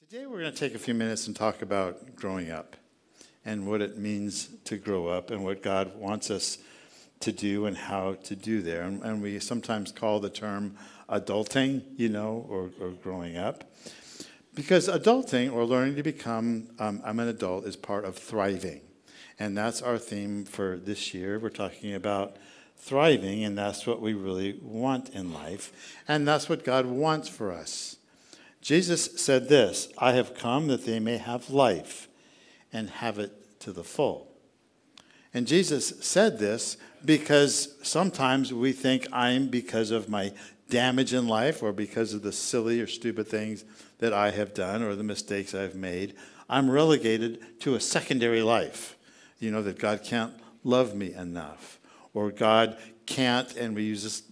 Today we're going to take a few minutes and talk about growing up and what it means to grow up and what God wants us to do and how to do there. And we sometimes call the term adulting, or growing up. Because adulting or learning to become I'm an adult is part of thriving. And that's our theme for this year. We're talking about thriving, and that's what we really want in life. And that's what God wants for us. Jesus said this, "I have come that they may have life and have it to the full." And Jesus said this because sometimes we think because of my damage in life or because of the silly or stupid things that I have done or the mistakes I've made, I'm relegated to a secondary life. That God can't love me enough, or God can't, and we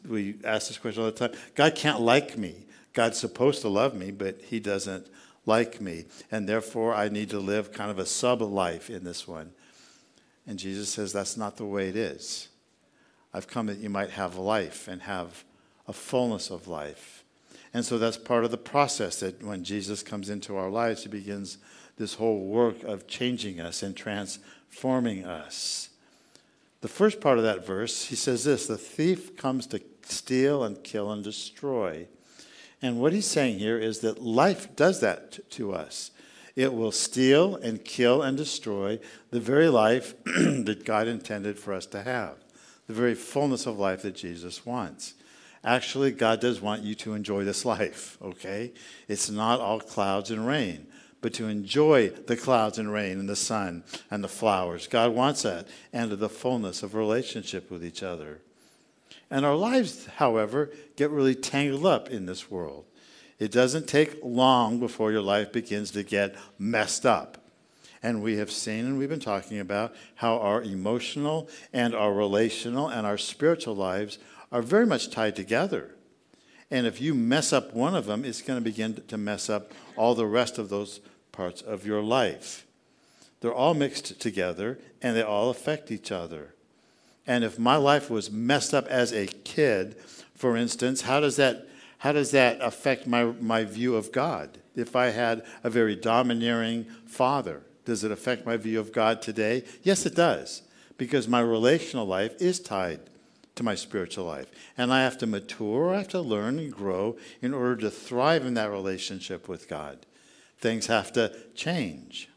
ask this question all the time, God can't like me. God's supposed to love me, but he doesn't like me. And therefore, I need to live kind of a sub-life in this one. And Jesus says that's not the way it is. I've come that you might have life and have a fullness of life. And so that's part of the process that when Jesus comes into our lives, he begins this whole work of changing us and transforming us. The first part of that verse, he says this, "The thief comes to steal and kill and destroy." And what he's saying here is that life does that to us. It will steal and kill and destroy the very life that God intended for us to have, the very fullness of life that Jesus wants. Actually, God does want you to enjoy this life, okay? It's not all clouds and rain, but to enjoy the clouds and rain and the sun and the flowers. God wants that, and the fullness of relationship with each other. And our lives, however, get really tangled up in this world. It doesn't take long before your life begins to get messed up. And we have seen and we've been talking about how our emotional and our relational and our spiritual lives are very much tied together. And if you mess up one of them, it's going to begin to mess up all the rest of those parts of your life. They're all mixed together, and they all affect each other. And if my life was messed up as a kid, for instance, how does that affect my view of God? If I had a very domineering father, does it affect my view of God today? Yes, it does, because my relational life is tied to my spiritual life. And I have to mature, I have to learn and grow in order to thrive in that relationship with God. Things have to change.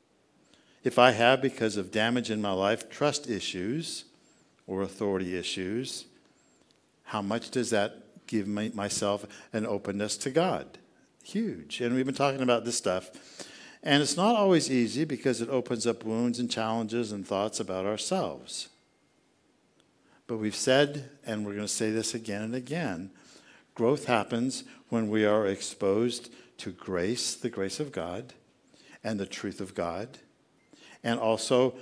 If I have, because of damage in my life, trust issues or authority issues, how much does that give myself an openness to God? Huge. And we've been talking about this stuff. And it's not always easy because it opens up wounds and challenges and thoughts about ourselves. But we've said, and we're going to say this again and again, growth happens when we are exposed to grace, the grace of God, and the truth of God, and also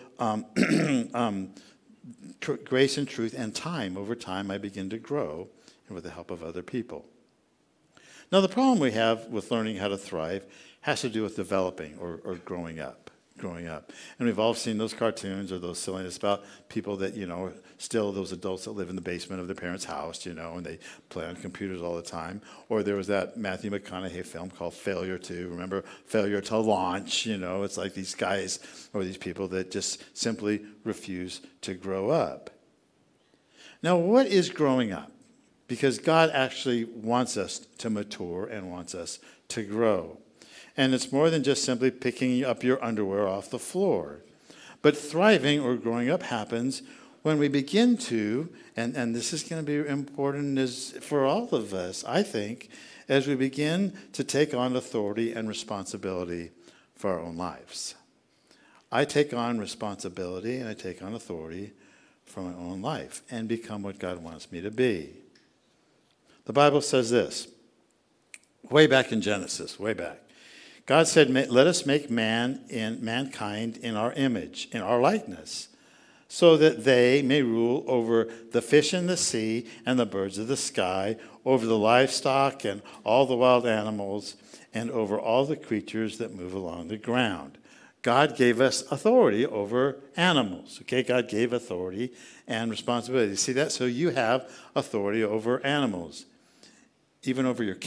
grace and truth and time. Over time, I begin to grow, and with the help of other people. Now, the problem we have with learning how to thrive has to do with developing or growing up. And we've all seen those cartoons or those silliness about people that, still those adults that live in the basement of their parents' house, and they play on computers all the time. Or there was that Matthew McConaughey film called Failure to, remember, Failure to Launch, it's like these guys or these people that just simply refuse to grow up. Now, what is growing up? Because God actually wants us to mature and wants us to grow. And it's more than just simply picking up your underwear off the floor. But thriving or growing up happens when we begin to, and this is going to be important for all of us, I think, as we begin to take on authority and responsibility for our own lives. I take on responsibility and I take on authority for my own life and become what God wants me to be. The Bible says this, way back in Genesis, way back. God said, "Let us make mankind in our image, in our likeness, so that they may rule over the fish in the sea and the birds of the sky, over the livestock and all the wild animals, and over all the creatures that move along the ground." God gave us authority over animals. Okay, God gave authority and responsibility. See that? So you have authority over animals, even over your cat.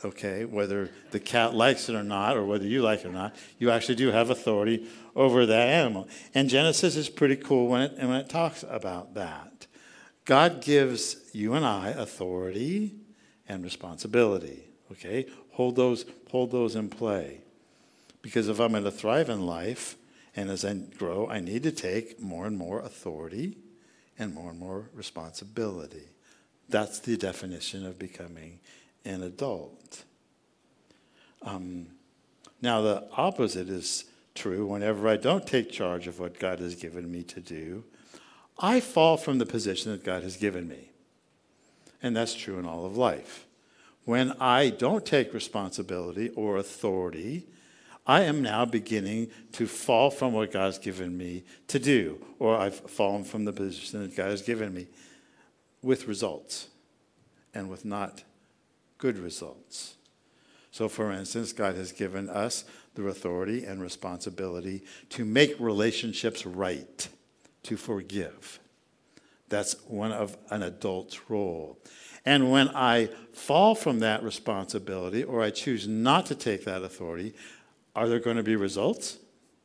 okay? Whether the cat likes it or not, or whether you like it or not, you actually do have authority over that animal. And Genesis is pretty cool when it talks about that. God gives you and I authority and responsibility, okay? Hold those in play. Because if I'm going to thrive in life, and as I grow, I need to take more and more authority and more responsibility. That's the definition of becoming an adult. Now, the opposite is true. Whenever I don't take charge of what God has given me to do, I fall from the position that God has given me. And that's true in all of life. When I don't take responsibility or authority, I am now beginning to fall from what God has given me to do, or I've fallen from the position that God has given me with results, and with not good results. So, for instance, God has given us the authority and responsibility to make relationships right, to forgive. That's one of an adult's role. And when I fall from that responsibility, or I choose not to take that authority, are there going to be results?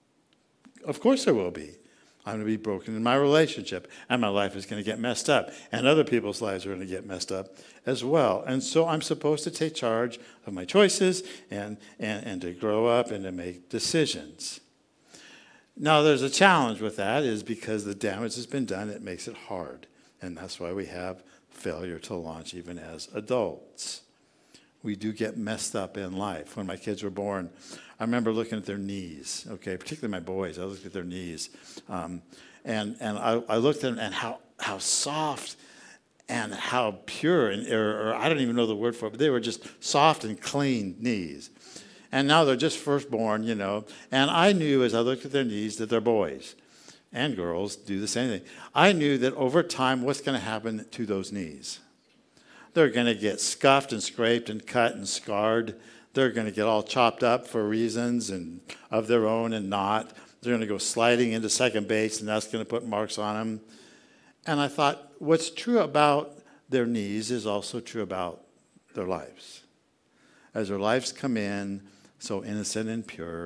Of course there will be. I'm going to be broken in my relationship, and my life is going to get messed up, and other people's lives are going to get messed up as well. And so I'm supposed to take charge of my choices and to grow up and to make decisions. Now, there's a challenge with that, is because the damage has been done, it makes it hard. And that's why we have failure to launch even as adults. We do get messed up in life. When my kids were born, I remember looking at their knees, okay, particularly my boys. I looked at their knees. And I looked at them and how soft and how pure, or I don't even know the word for it, but they were just soft and clean knees. And now they're just firstborn, And I knew as I looked at their knees that they're boys. And girls do the same thing. I knew that over time, what's going to happen to those knees? They're going to get scuffed and scraped and cut and scarred. They're going to get all chopped up for reasons and of their own and not. They're going to go sliding into second base, and that's going to put marks on them. And I thought, what's true about their knees is also true about their lives. As their lives come in, so innocent and pure,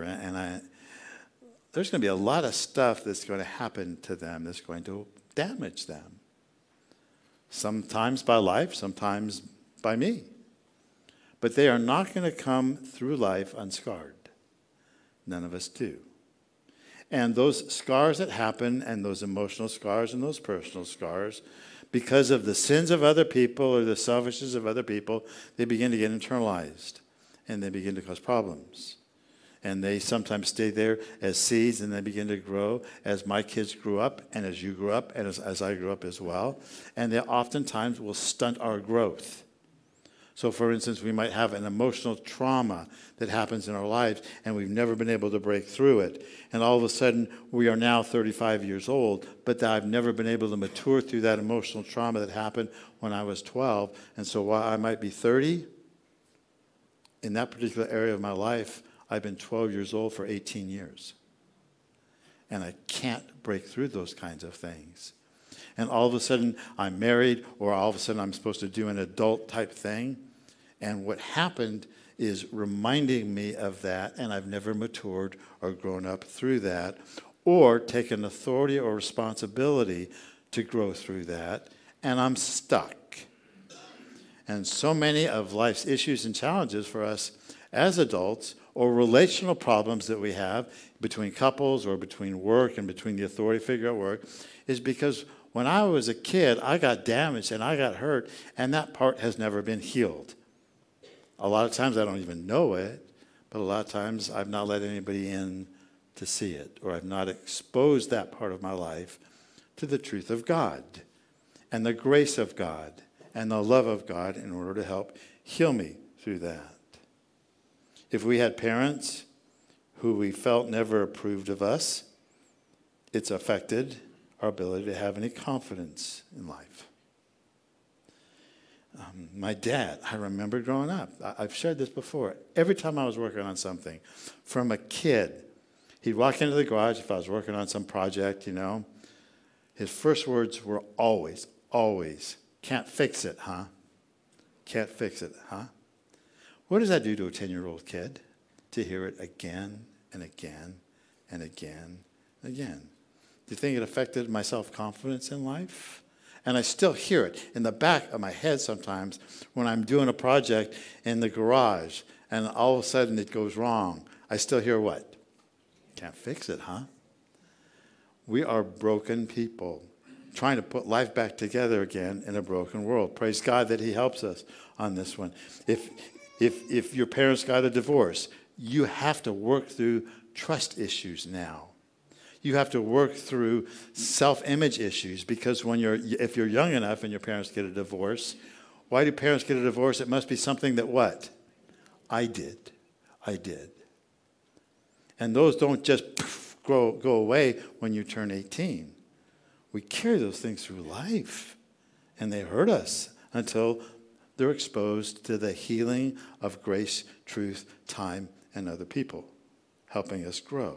there's going to be a lot of stuff that's going to happen to them that's going to damage them. Sometimes by life, sometimes by me. But they are not going to come through life unscarred. None of us do. And those scars that happen, and those emotional scars and those personal scars, because of the sins of other people or the selfishness of other people, they begin to get internalized. And they begin to cause problems. And they sometimes stay there as seeds, and they begin to grow as my kids grew up, and as you grew up, and as I grew up as well. And they oftentimes will stunt our growth. So, for instance, we might have an emotional trauma that happens in our lives, and we've never been able to break through it. And all of a sudden, we are now 35 years old, but I've never been able to mature through that emotional trauma that happened when I was 12. And so while I might be 30, in that particular area of my life, I've been 12 years old for 18 years. And I can't break through those kinds of things. And all of a sudden, I'm married, or all of a sudden, I'm supposed to do an adult type thing. And what happened is reminding me of that, and I've never matured or grown up through that, or taken authority or responsibility to grow through that, and I'm stuck. And so many of life's issues and challenges for us as adults, or relational problems that we have between couples or between work and between the authority figure at work, is because when I was a kid, I got damaged and I got hurt, and that part has never been healed. A lot of times I don't even know it, but a lot of times I've not let anybody in to see it, or I've not exposed that part of my life to the truth of God and the grace of God and the love of God in order to help heal me through that. If we had parents who we felt never approved of us, it's affected our ability to have any confidence in life. My dad, I remember growing up, I've shared this before, every time I was working on something, from a kid, he'd walk into the garage if I was working on some project, his first words were always, "Can't fix it, huh? Can't fix it, huh?" What does that do to a 10-year-old kid to hear it again and again and again and again? Do you think it affected my self-confidence in life? And I still hear it in the back of my head sometimes when I'm doing a project in the garage and all of a sudden it goes wrong. I still hear what? Can't fix it, huh? We are broken people trying to put life back together again in a broken world. Praise God that he helps us on this one. If your parents got a divorce, you have to work through trust issues now. You have to work through self-image issues because if you're young enough and your parents get a divorce, why do parents get a divorce? It must be something that what? I did. And those don't just go away when you turn 18. We carry those things through life, and they hurt us until they're exposed to the healing of grace, truth, time, and other people, helping us grow.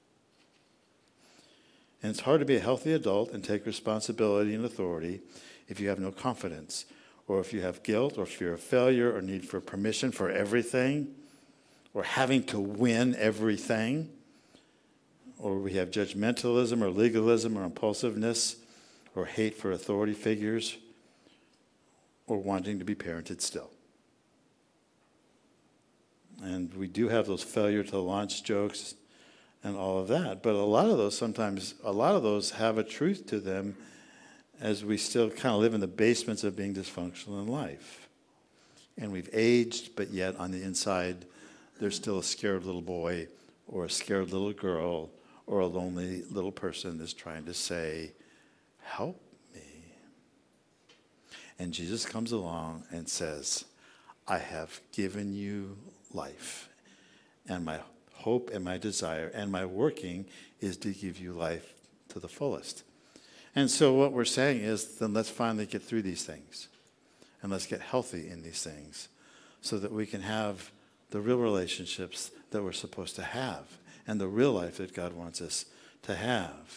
And it's hard to be a healthy adult and take responsibility and authority if you have no confidence, or if you have guilt or fear of failure or need for permission for everything, or having to win everything, or we have judgmentalism or legalism or impulsiveness or hate for authority figures, or wanting to be parented still. And we do have those failure to launch jokes and all of that. But a lot of those have a truth to them as we still kind of live in the basements of being dysfunctional in life. And we've aged, but yet on the inside, there's still a scared little boy or a scared little girl or a lonely little person that's trying to say, help me. And Jesus comes along and says, I have given you life, and my hope and my desire and my working is to give you life to the fullest. And so what we're saying is, then let's finally get through these things, and let's get healthy in these things so that we can have the real relationships that we're supposed to have and the real life that God wants us to have.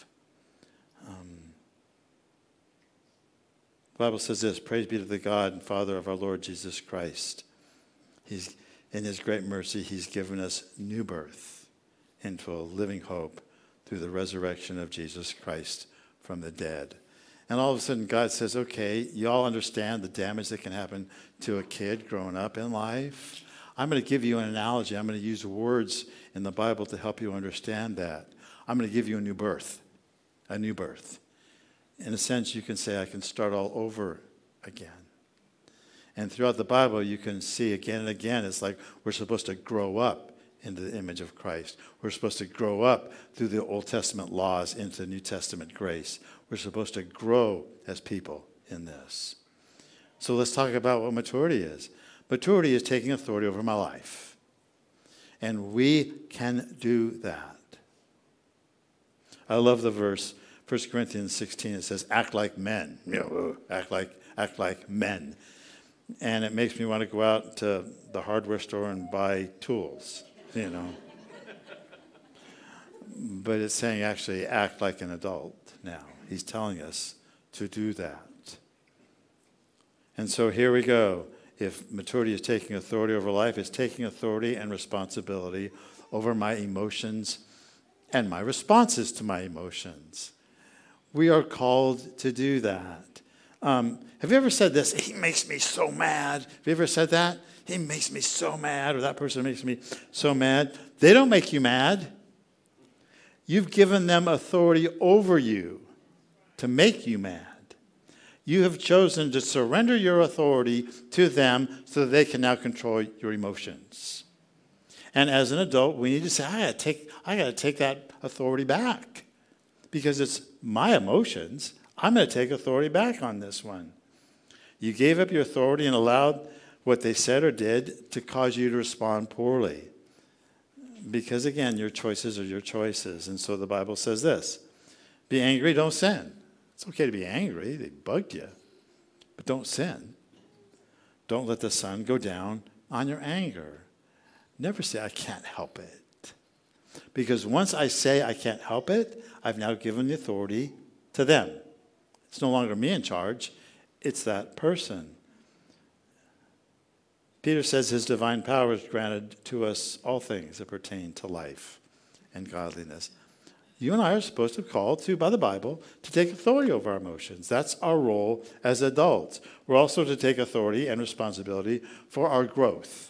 The Bible says this, praise be to the God and Father of our Lord Jesus Christ. In his great mercy, he's given us new birth into a living hope through the resurrection of Jesus Christ from the dead. And all of a sudden, God says, okay, you all understand the damage that can happen to a kid growing up in life? I'm going to give you an analogy. I'm going to use words in the Bible to help you understand that. I'm going to give you a new birth. A new birth. In a sense, you can say, I can start all over again. And throughout the Bible, you can see again and again, it's like we're supposed to grow up into the image of Christ. We're supposed to grow up through the Old Testament laws into New Testament grace. We're supposed to grow as people in this. So let's talk about what maturity is. Maturity is taking authority over my life. And we can do that. I love the verse, 1 Corinthians 16, it says, act like men. Act like men. And it makes me want to go out to the hardware store and buy tools, But it's saying actually act like an adult now. He's telling us to do that. And so here we go. If maturity is taking authority over life, it's taking authority and responsibility over my emotions and my responses to my emotions. We are called to do that. Have you ever said this? He makes me so mad. Have you ever said that? He makes me so mad, or that person makes me so mad. They don't make you mad. You've given them authority over you to make you mad. You have chosen to surrender your authority to them so that they can now control your emotions. And as an adult, we need to say, I got to take that authority back because it's my emotions. I'm going to take authority back on this one. You gave up your authority and allowed what they said or did to cause you to respond poorly. Because again, your choices are your choices. And so the Bible says this, be angry, don't sin. It's okay to be angry. They bugged you. But don't sin. Don't let the sun go down on your anger. Never say, I can't help it. Because once I say I can't help it, I've now given the authority to them. It's no longer me in charge. It's that person. Peter says his divine power is granted to us all things that pertain to life and godliness. You and I are supposed to be called to, by the Bible, to take authority over our emotions. That's our role as adults. We're also to take authority and responsibility for our growth.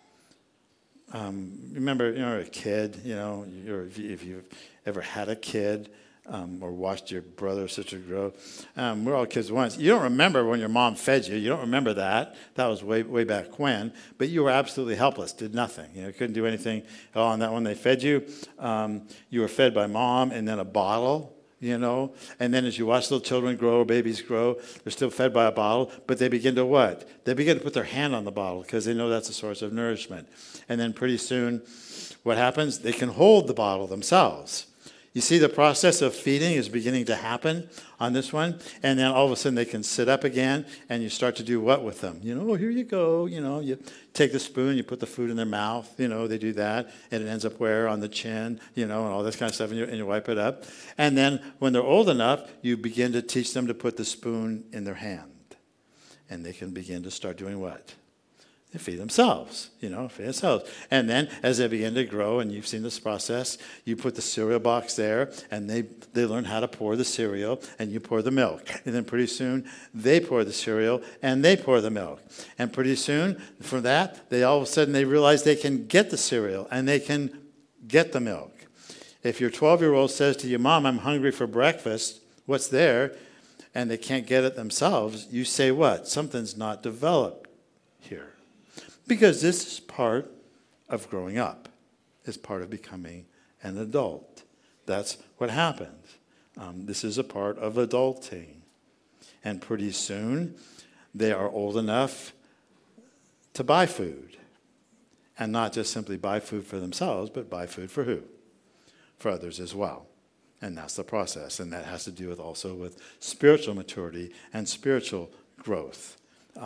Remember, you're a kid, if you've ever had a kid or watched your brother or sister grow. We're all kids once. You don't remember when your mom fed you. You don't remember that. That was way back when. But you were absolutely helpless, did nothing. Couldn't do anything at all on that. When they fed you, you were fed by mom and then a bottle. And then as you watch little children grow, babies grow, they're still fed by a bottle, but they begin to what? They begin to put their hand on the bottle because they know that's a source of nourishment. And then pretty soon, what happens? They can hold the bottle themselves. You see, the process of feeding is beginning to happen on this one, and then all of a sudden they can sit up again, and you start to do what with them? Here you go, you take the spoon, you put the food in their mouth, they do that, and it ends up where? On the chin, and all this kind of stuff, and you wipe it up. And then when they're old enough, you begin to teach them to put the spoon in their hand, and they can begin to start doing what? They feed themselves, feed themselves. And then as they begin to grow, and you've seen this process, you put the cereal box there, and they learn how to pour the cereal, and you pour the milk. And then pretty soon, they pour the cereal, and they pour the milk. And pretty soon, from that, all of a sudden, they realize they can get the cereal, and they can get the milk. If your 12-year-old says to you, Mom, I'm hungry for breakfast, what's there? And they can't get it themselves, you say what? Something's not developed here. Because this is part of growing up. It's part of becoming an adult. That's what happens. This is a part of adulting. And pretty soon, they are old enough to buy food. And not just simply buy food for themselves, but buy food for who? For others as well. And that's the process. And that has to do also with spiritual maturity and spiritual growth.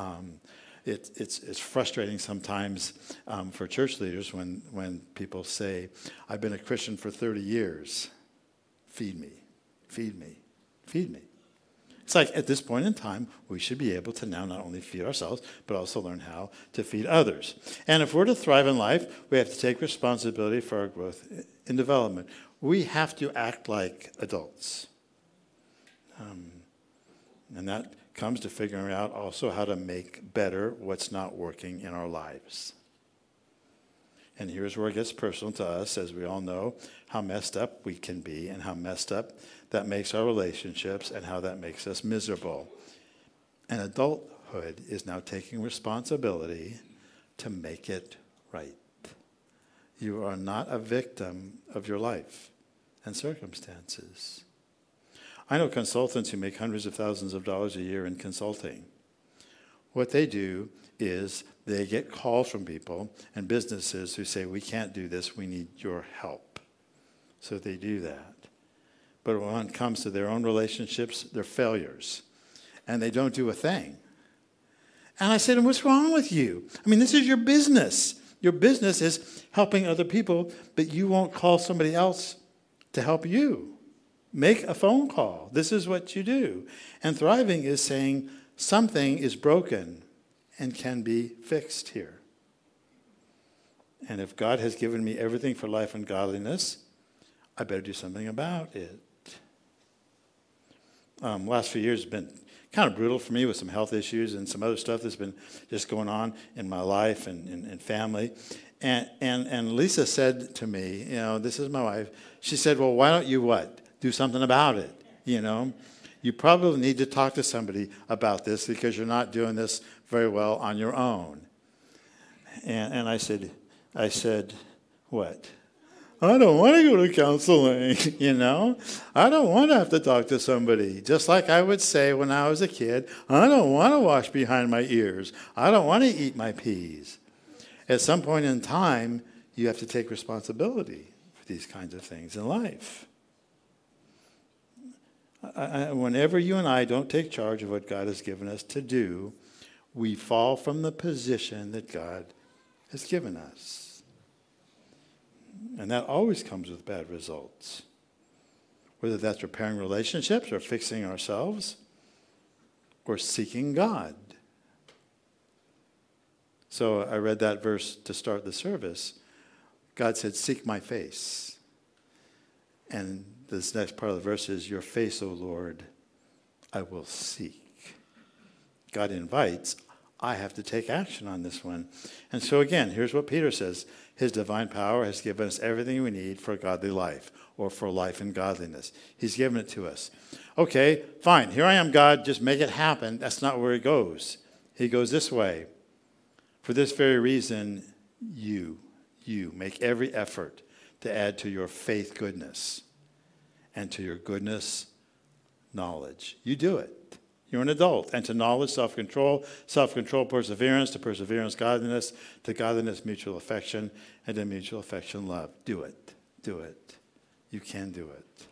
It's frustrating sometimes for church leaders when people say, I've been a Christian for 30 years. Feed me, feed me, feed me. It's like at this point in time, we should be able to now not only feed ourselves, but also learn how to feed others. And if we're to thrive in life, we have to take responsibility for our growth and development. We have to act like adults. And that comes to figuring out also how to make better what's not working in our lives. And here's where it gets personal to us, as we all know how messed up we can be and how messed up that makes our relationships and how that makes us miserable. And adulthood is now taking responsibility to make it right. You are not a victim of your life and circumstances. I know consultants who make hundreds of thousands of dollars a year in consulting. What they do is they get calls from people and businesses who say, we can't do this, we need your help. So they do that. But when it comes to their own relationships, they're failures. And they don't do a thing. And I said, and what's wrong with you? I mean, this is your business. Your business is helping other people, but you won't call somebody else to help you. Make a phone call. This is what you do. And thriving is saying something is broken and can be fixed here. And if God has given me everything for life and godliness, I better do something about it. Last few years have been kind of brutal for me with some health issues and some other stuff that's been just going on in my life and family. And Lisa said to me, this is my wife, she said, well, why don't you what? Do something about it, You probably need to talk to somebody about this because you're not doing this very well on your own. And I said, what? I don't want to go to counseling, I don't want to have to talk to somebody. Just like I would say when I was a kid, I don't want to wash behind my ears. I don't want to eat my peas. At some point in time, you have to take responsibility for these kinds of things in life. Whenever you and I don't take charge of what God has given us to do, we fall from the position that God has given us. And that always comes with bad results. Whether that's repairing relationships or fixing ourselves or seeking God. So I read that verse to start the service. God said, seek my face. And this next part of the verse is, your face, O Lord, I will seek. God invites. I have to take action on this one. And so again, here's what Peter says. His divine power has given us everything we need for a godly life, or for life and godliness. He's given it to us. Okay, fine. Here I am, God. Just make it happen. That's not where he goes. He goes this way. For this very reason, you make every effort to add to your faith goodness, and to your goodness knowledge. You do it. You're an adult. And to knowledge, self-control, perseverance, to perseverance, godliness, to godliness, mutual affection, and to mutual affection, love. Do it. Do it. You can do it.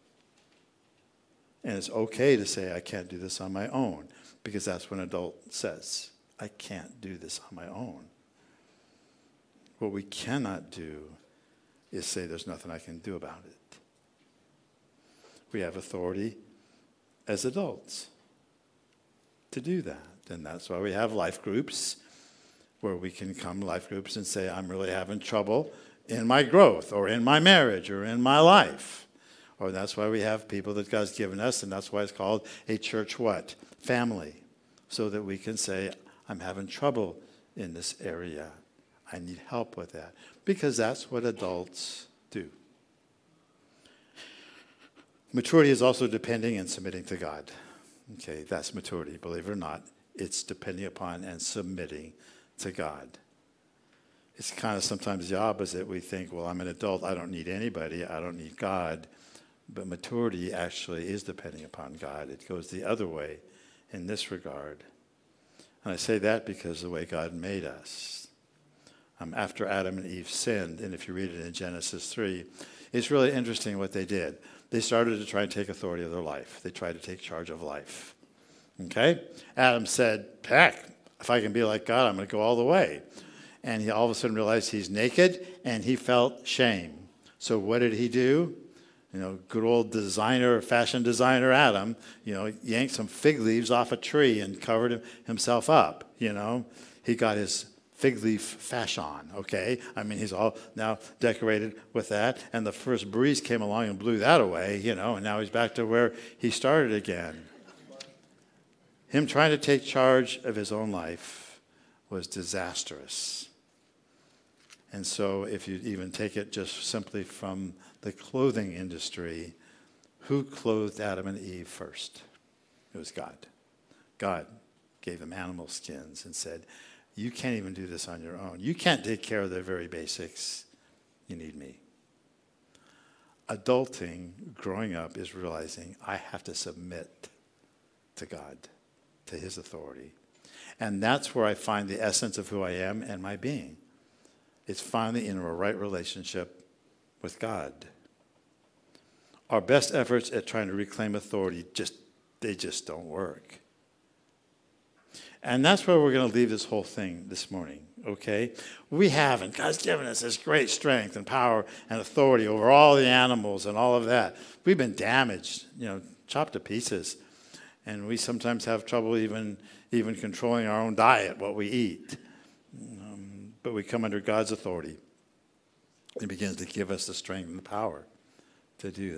And it's okay to say, I can't do this on my own, because that's what an adult says. I can't do this on my own. What we cannot do is say there's nothing I can do about it. We have authority as adults to do that. And that's why we have life groups, where we can come to life groups and say, I'm really having trouble in my growth, or in my marriage, or in my life. Or that's why we have people that God's given us, and that's why it's called a church what? Family. So that we can say, I'm having trouble in this area. I need help with that. Because that's what adults do. Maturity is also depending and submitting to God. Okay, that's maturity. Believe it or not, it's depending upon and submitting to God. It's kind of sometimes the opposite. We think, well, I'm an adult. I don't need anybody. I don't need God. But maturity actually is depending upon God. It goes the other way in this regard. And I say that because of the way God made us. After Adam and Eve sinned, and if you read it in Genesis 3, it's really interesting what they did. They started to try and take authority of their life. They tried to take charge of life. Okay? Adam said, heck, if I can be like God, I'm going to go all the way. And he all of a sudden realized he's naked, and he felt shame. So what did he do? Good old fashion designer Adam, yanked some fig leaves off a tree and covered himself up, He got his fig leaf fashion, okay? He's all now decorated with that. And the first breeze came along and blew that away, and now he's back to where he started again. Him trying to take charge of his own life was disastrous. And so if you even take it just simply from the clothing industry, who clothed Adam and Eve first? It was God. God gave them animal skins and said, you can't even do this on your own. You can't take care of the very basics. You need me. Adulting, growing up, is realizing I have to submit to God, to his authority. And that's where I find the essence of who I am and my being. It's finally in a right relationship with God. Our best efforts at trying to reclaim authority they just don't work. And that's where we're going to leave this whole thing this morning, okay? We haven't. God's given us this great strength and power and authority over all the animals and all of that. We've been damaged, chopped to pieces. And we sometimes have trouble even controlling our own diet, what we eat. But we come under God's authority. He begins to give us the strength and the power to do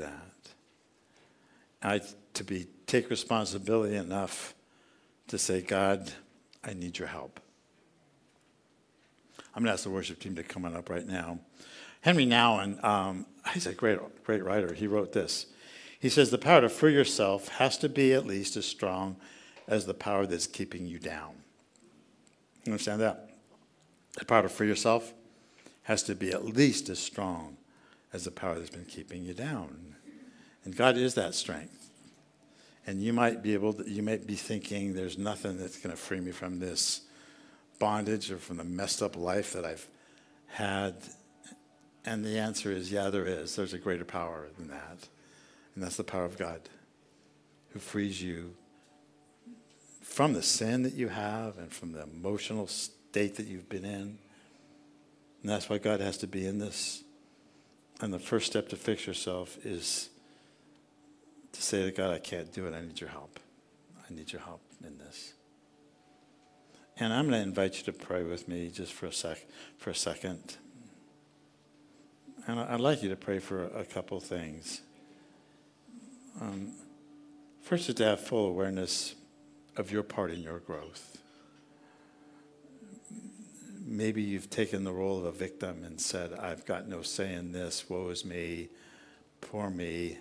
that. Take responsibility enough to say, God, I need your help. I'm going to ask the worship team to come on up right now. Henry Nouwen, he's a great writer. He wrote this. He says, the power to free yourself has to be at least as strong as the power that's keeping you down. You understand that? The power to free yourself has to be at least as strong as the power that's been keeping you down. And God is that strength. And you might be thinking there's nothing that's going to free me from this bondage or from the messed up life that I've had. And the answer is, yeah, there is. There's a greater power than that. And that's the power of God, who frees you from the sin that you have and from the emotional state that you've been in. And that's why God has to be in this. And the first step to fix yourself is to say to God, I can't do it. I need your help. I need your help in this. And I'm going to invite you to pray with me just for a second. And I'd like you to pray for a couple things. First is to have full awareness of your part in your growth. Maybe you've taken the role of a victim and said, I've got no say in this, woe is me, poor me.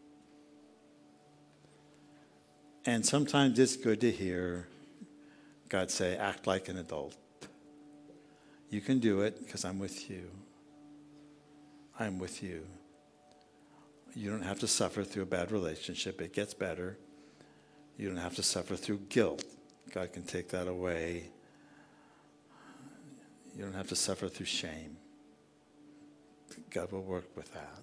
And sometimes it's good to hear God say, act like an adult. You can do it because I'm with you. I'm with you. You don't have to suffer through a bad relationship. It gets better. You don't have to suffer through guilt. God can take that away. You don't have to suffer through shame. God will work with that.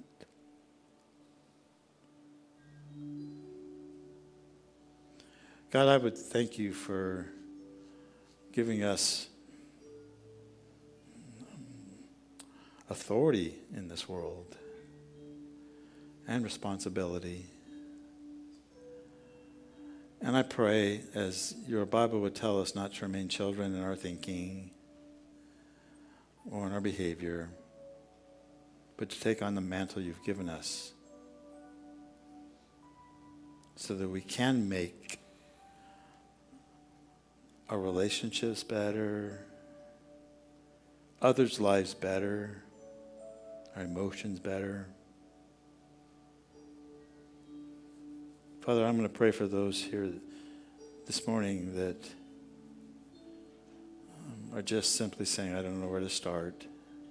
God, I would thank you for giving us authority in this world and responsibility. And I pray, as your Bible would tell us, not to remain children in our thinking or in our behavior, but to take on the mantle you've given us so that we can make our relationships better, others' lives better, our emotions better. Father, I'm going to pray for those here this morning that are just simply saying, I don't know where to start.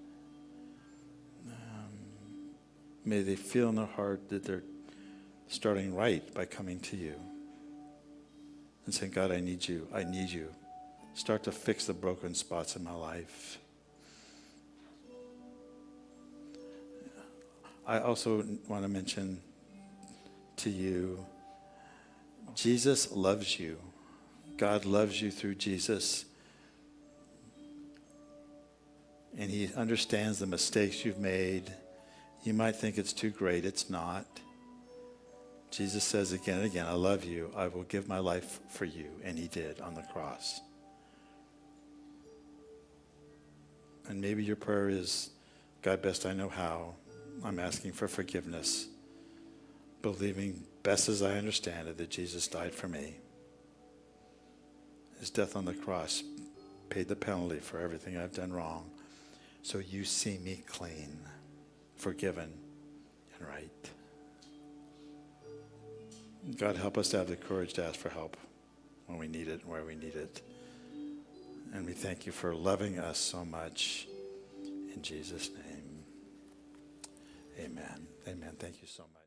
May they feel in their heart that they're starting right by coming to you and saying, God, I need you. I need you. Start to fix the broken spots in my life. I also want to mention to you, Jesus loves you. God loves you through Jesus. And he understands the mistakes you've made. You might think it's too great. It's not. Jesus says again and again, I love you. I will give my life for you. And he did on the cross. And maybe your prayer is, God, best I know how, I'm asking for forgiveness, believing best as I understand it that Jesus died for me. His death on the cross paid the penalty for everything I've done wrong. So you see me clean, forgiven, and right. God, help us to have the courage to ask for help when we need it and where we need it. And we thank you for loving us so much. In Jesus' name, amen. Amen. Thank you so much.